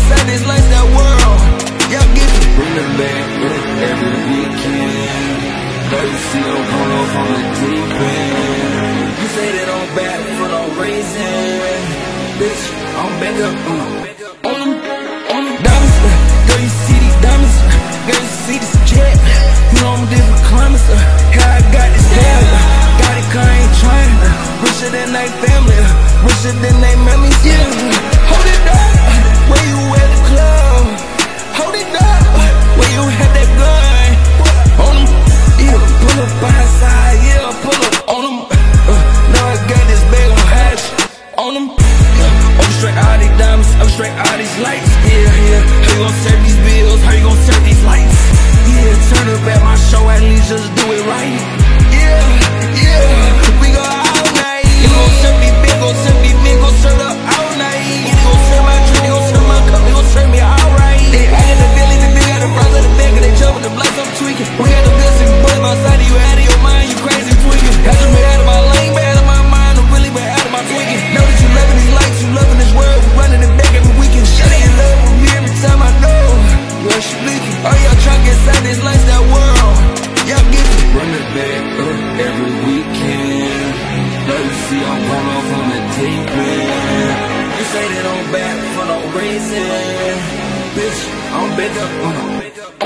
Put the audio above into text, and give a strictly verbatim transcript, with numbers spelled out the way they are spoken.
inside this lifestyle world. Y'all get me. Bring it back uh, every weekend. Now you see I'm going off on the deep end. You say that I'm bad for no reason. Bitch, I'm back up uh, on them, on them diamonds. Uh, girl, you see these diamonds? Uh, girl, you see this jet? You know I'm different climates. Uh, how I got this down? Uh, got it 'cause I ain't trying. Uh, richer than they family. Uh, richer than they memories. Yeah, hold it up. Where you at the club? Hold it up. Where you had that gun? On them. Yeah, pull up by side. Yeah, pull up on them. Uh, now I got this bag on hash. On them. Uh, I'm straight out these diamonds. I'm straight out these lights. Yeah, yeah. How you gon' serve these bills? How you gon' serve these lights? Yeah, turn up at my show. At least just do it right. Yeah, yeah. We go all night. You gon' serve me big. Gon' serve me big. Gon' serve up all night. You gon' serve my drink. You gon' serve my cup. You gon' serve me alright. They added the billy. The big at the front of the back. And they jumping the blocks. I'm tweaking. We got the bills and boys outside of you. Out of your mind. You crazy tweaking. Got you out of my lane. Bad out of my mind. I'm really been out of my tweaking. Know that you loving these lights. You loving this world. We running it back every weekend. Shut in love with me every time I know. Well, she leaking. Oh, y'all trying to get inside this lifestyle world. Y'all get me. Run it back up every weekend. Now you see I'm going off on the deep end. You say that I'm bad for no reason. Bitch, I'm big up. Uh,